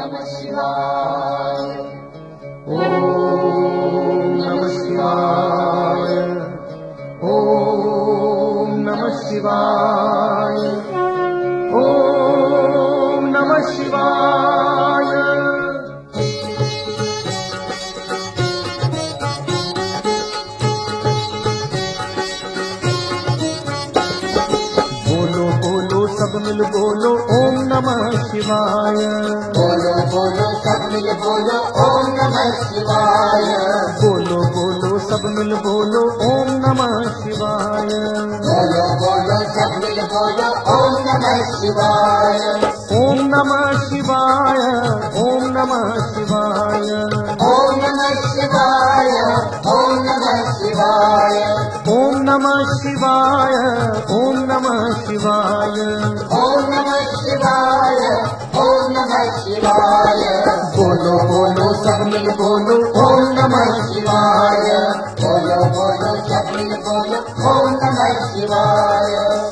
नमः शिवाय। ओम नमः शिवाय। ओम नमः शिवाय। ओम नमः शिवाय। बोलो बोलो सब मिल बोलो ओम नमः शिवाय। बोलो बोलो सब मिल बोलो ओम नमः शिवाय। बोलो बोलो सब मिल बोलो ओम नमः शिवाय। बोलो बोलो सब मिल बोलो ओम नमः शिवाय। ओम नमः शिवाय। ओम नमः शिवाय। ओम नमः शिवाय। ओम नमः शिवाय। ओम नमः शिवाय। ओम नमः शिवाय। ओम नमः शिवाय। ओम नमः शिवाय। बोलो बोलो सब मिल बोलो ओम नमः शिवाय। बोलो बोलो सब मिल बोलो ओम नमः शिवाय।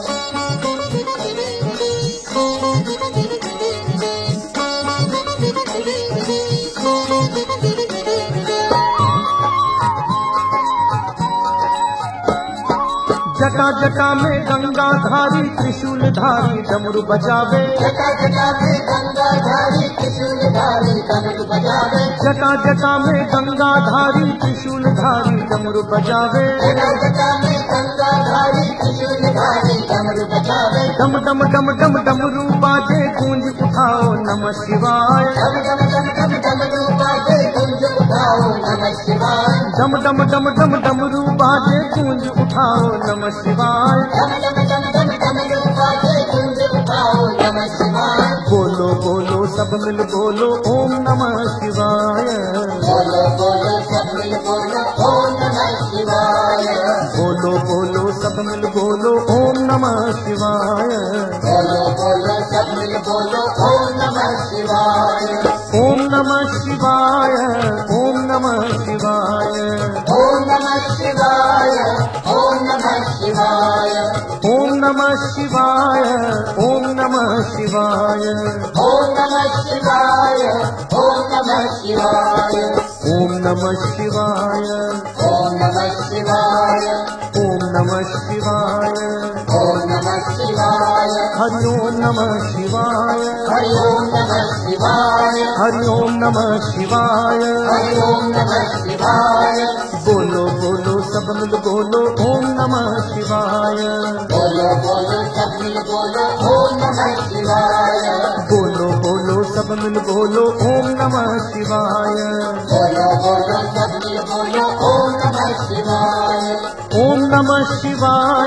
जटा जटा में गंगाधारी त्रिशूलधारी डमरू बजावे। जटा जटा में गंगाधारी त्रिशूलधारी डमरू बजावे। जटा जटा में गंगाधारी त्रिशूलधारी डमरू बजावे। जटा जटा में गंगाधारी त्रिशूलधारी डमरू बजावे। डम डम डम डम डमरू बाजे गूंज उठाओ नमः शिवाय। डम डम डम डम डमरू बाजे गूंज उठाओ नमः शिवाय। डम डम डम डम डमरू बाजे गूंज उठाओ नमः शिवाय। डम डम डम डम डमरू बाजे गूंज उठाओ नमः शिवाय। बोलो बोलो सब मिल बोलो ओम नमः शिवाय। बोलो बोलो सब मिल बोलो ओम नमः शिवाय। बोलो बोलो सब मिल बोलो ओम नमः शिवाय। बोलो बोलो सब मिल बोलो ओम नमः शिवाय। ओम नमः शिवाय। ओम नमः शिवाय। ओम नमः शिवाय। ओम नमः शिवाय। ओम नमः शिवाय। ओम नमः शिवाय। ओम नमः शिवाय। ओम नमः शिवाय। ओम नमः शिवाय। ओम नमः शिवाय। ओम नमः शिवाय। ओम नमः शिवाय। हरि ओम नमः शिवाय। हरि ओम नमः शिवाय। हरि ओम नमः शिवाय। हरि ओम नमः शिवाय। बोलो बोलो सब मिल बोलो ओम नमः शिवाय। बोलो बोलो सब मिल बोलो ओम नमः शिवाय। बोलो बोलो सब मिल बोलो ओम नमः शिवाय। बोलो बोलो सब मिल बोलो ओम नमः शिवाय। ओम नमः शिवाय।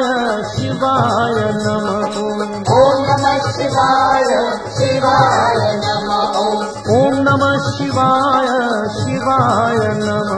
शिवाय नमः ओम। ओम नमः शिवाय। शिवाय नमः ओम। ओम नमः शिवाय। शिवाय नमः